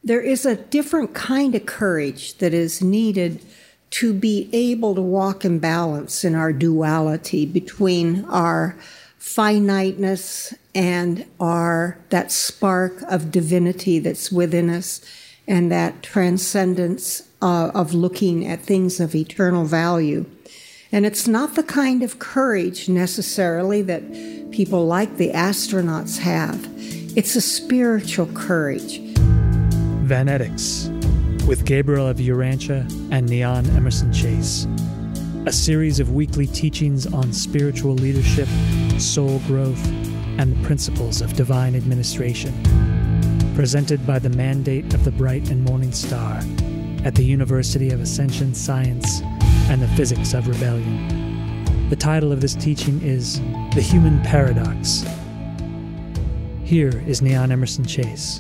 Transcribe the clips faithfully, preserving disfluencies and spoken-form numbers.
there is a different kind of courage that is needed to be able to walk in balance in our duality between our finiteness and our that spark of divinity that's within us and that transcendence uh, of looking at things of eternal value. And it's not the kind of courage necessarily that people like the astronauts have. It's a spiritual courage. Vanetics, with Gabriel of Urantia and Neon Emerson Chase. A series of weekly teachings on spiritual leadership, soul growth, and the principles of divine administration. Presented by the Mandate of the Bright and Morning Star at the University of Ascension Science and the Physics of Rebellion. The title of this teaching is The Human Paradox. Here is Neon Emerson Chase.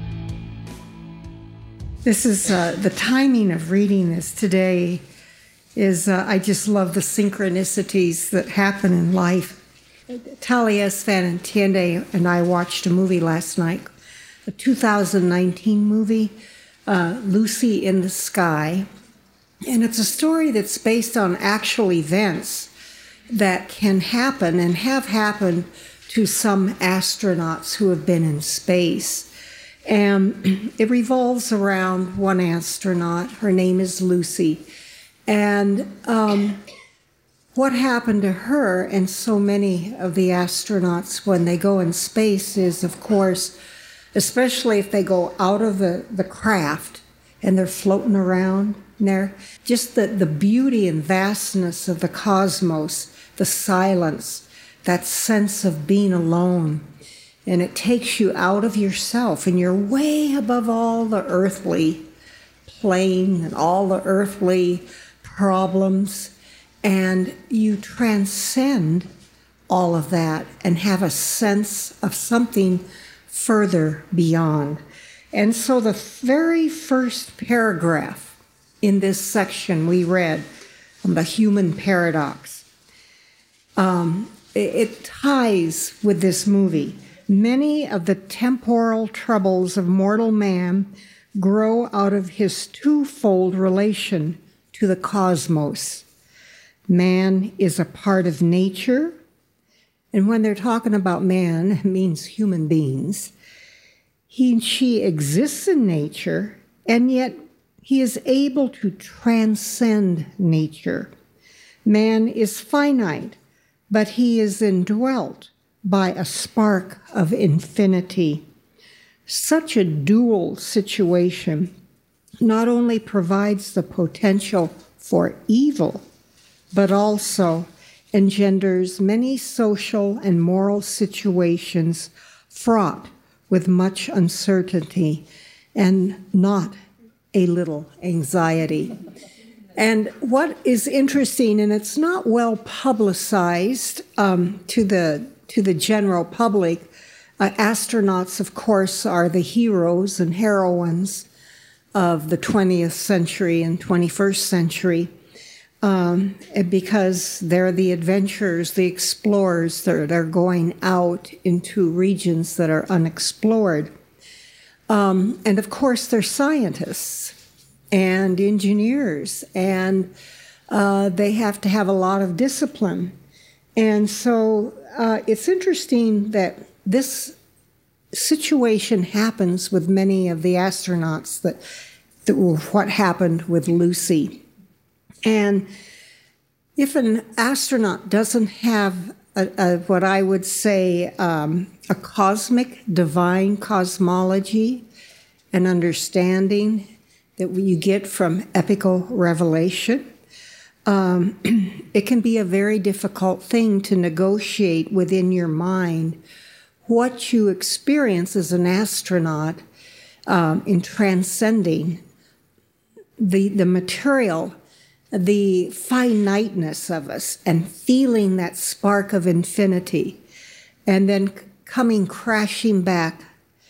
This is uh, the timing of reading this today is, uh, I just love the synchronicities that happen in life. Taliesin Van Entiende and I watched a movie last night, a two thousand nineteen movie, uh, Lucy in the Sky. And it's a story that's based on actual events that can happen and have happened to some astronauts who have been in space. And it revolves around one astronaut. Her name is Lucy. And um, what happened to her and so many of the astronauts when they go in space is, of course, especially if they go out of the, the craft and they're floating around there, just the, the beauty and vastness of the cosmos, the silence, that sense of being alone. And it takes you out of yourself, and you're way above all the earthly plane and all the earthly problems, and you transcend all of that and have a sense of something further beyond. And so the very first paragraph in this section we read on the human paradox, um, it, it ties with this movie. Many of the temporal troubles of mortal man grow out of his twofold relation to the cosmos. Man is a part of nature, and when they're talking about man, it means human beings. He and she exists in nature, and yet he is able to transcend nature. Man is finite, but he is indwelt by a spark of infinity. Such a dual situation not only provides the potential for evil, but also engenders many social and moral situations fraught with much uncertainty and not a little anxiety. And what is interesting, and it's not well publicized um, to the to the general public, uh, astronauts, of course, are the heroes and heroines of the twentieth century and twenty-first century, um, because they're the adventurers, the explorers. They're, they're going out into regions that are unexplored. Um, and of course, they're scientists and engineers, and uh, they have to have a lot of discipline. And so uh, it's interesting that this situation happens with many of the astronauts, that, that what happened with Lucy. And if an astronaut doesn't have a, a, what I would say um, a cosmic, divine cosmology, an understanding that you get from epical revelation, um, it can be a very difficult thing to negotiate within your mind what you experience as an astronaut um, in transcending the, the material, the finiteness of us, and feeling that spark of infinity, and then coming crashing back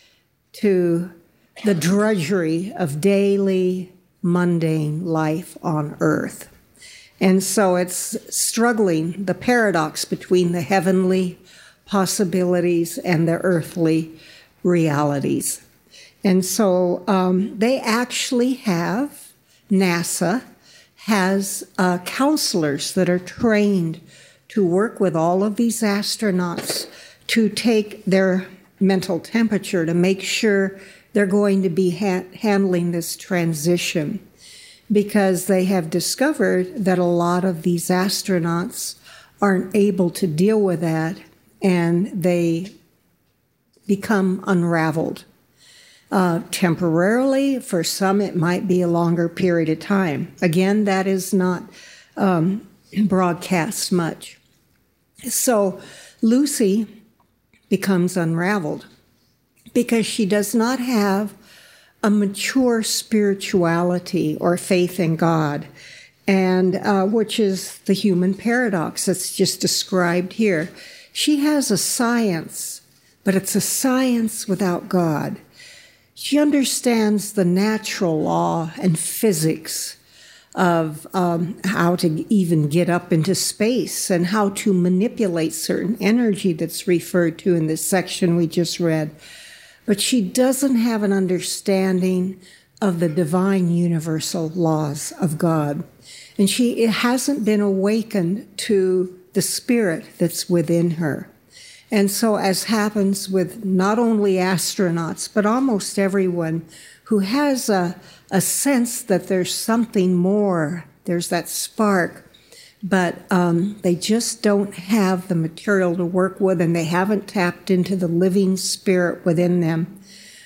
to the drudgery of daily, mundane life on Earth. And so it's struggling, the paradox between the heavenly possibilities and the earthly realities. And so um, they actually have, NASA has uh, counselors that are trained to work with all of these astronauts to take their mental temperature to make sure they're going to be ha- handling this transition, because they have discovered that a lot of these astronauts aren't able to deal with that, and they become unraveled. Uh, temporarily, for some it might be a longer period of time. Again, that is not um, broadcast much. So Lucy becomes unraveled because she does not have a mature spirituality or faith in God, and uh, which is the human paradox that's just described here. She has a science, but it's a science without God. She understands the natural law and physics of um, how to even get up into space and how to manipulate certain energy that's referred to in this section we just read. But she doesn't have an understanding of the divine universal laws of God. And she it hasn't been awakened to the spirit that's within her. And so, as happens with not only astronauts, but almost everyone who has a, a sense that there's something more, there's that spark, but um, they just don't have the material to work with, and they haven't tapped into the living spirit within them,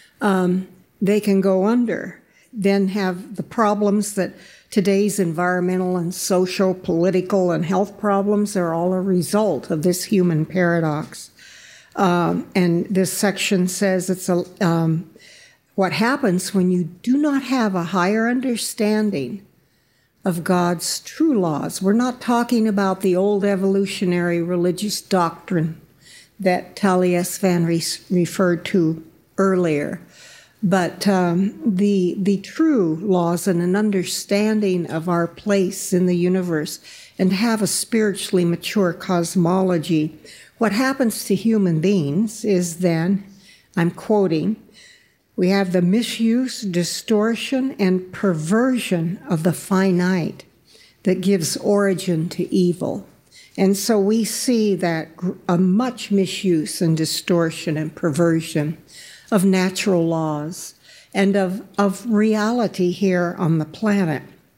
um, they can go under, then have the problems that today's environmental and social, political, and health problems are all a result of this human paradox. Um, and this section says it's a, um, what happens when you do not have a higher understanding of God's true laws. We're not talking about the old evolutionary religious doctrine that Taliesin Van re- referred to earlier, but um, the the true laws and an understanding of our place in the universe, and have a spiritually mature cosmology. What happens to human beings is then, I'm quoting, we have the misuse, distortion, and perversion of the finite that gives origin to evil. And so we see that a much misuse and distortion and perversion of natural laws and of, of reality here on the planet.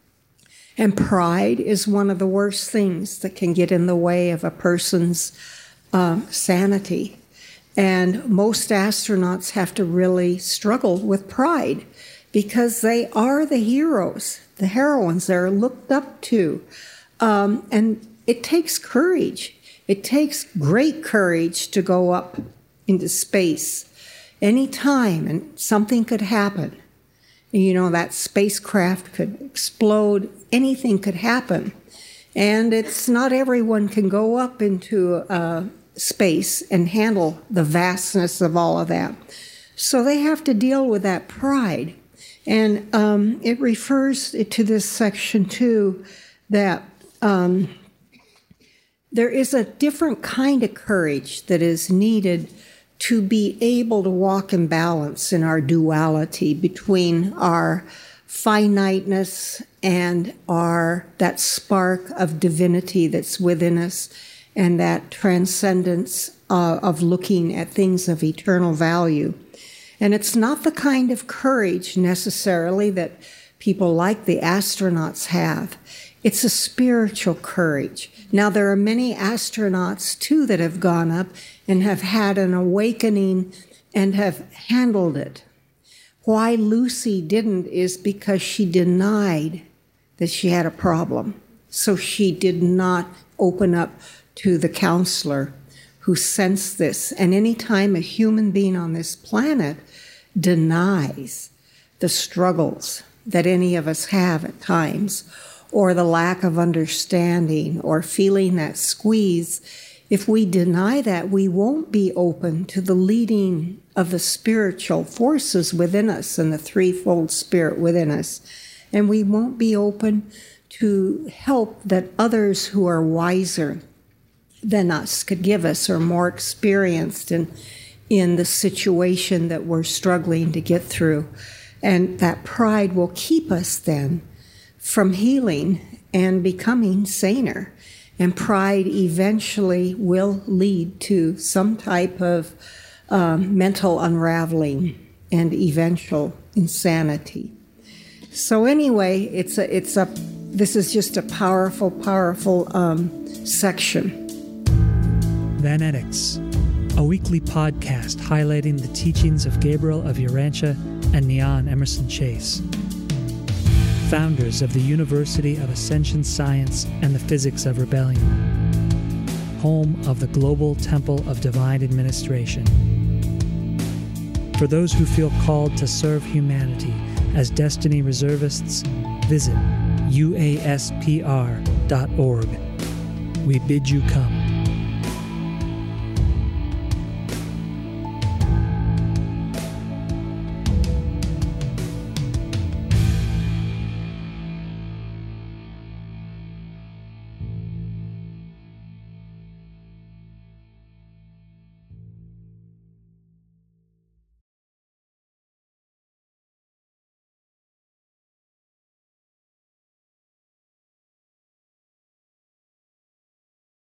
And pride is one of the worst things that can get in the way of a person's Uh, sanity. And most astronauts have to really struggle with pride because they are the heroes, the heroines they're looked up to. Um, and it takes courage. It takes great courage to go up into space any time, and something could happen. You know, that spacecraft could explode, anything could happen. And it's not everyone can go up into uh, space and handle the vastness of all of that. So they have to deal with that pride. And um, it refers to this section too, that um, there is a different kind of courage that is needed to be able to walk in balance in our duality between our finiteness and our that spark of divinity that's within us, and that transcendence uh, of looking at things of eternal value. And it's not the kind of courage necessarily that people like the astronauts have. It's a spiritual courage. Now, there are many astronauts, too, that have gone up and have had an awakening and have handled it. Why Lucy didn't is because she denied that she had a problem. So she did not open up to the counselor who sensed this. And any time a human being on this planet denies the struggles that any of us have at times, or the lack of understanding, or feeling that squeeze, if we deny that, we won't be open to the leading of the spiritual forces within us and the threefold spirit within us. And we won't be open to help that others who are wiser than us could give us, or more experienced in, in the situation that we're struggling to get through. And that pride will keep us then from healing and becoming saner. And pride eventually will lead to some type of um, mental unraveling and eventual insanity. So anyway, it's a, it's a, this is just a powerful, powerful um, section. Vanetics, a weekly podcast highlighting the teachings of Gabriel of Urantia and Neon Emerson Chase, founders of the University of Ascension Science and the Physics of Rebellion, home of the Global Temple of Divine Administration. For those who feel called to serve humanity as Destiny Reservists, visit U A S P R dot org. We bid you come.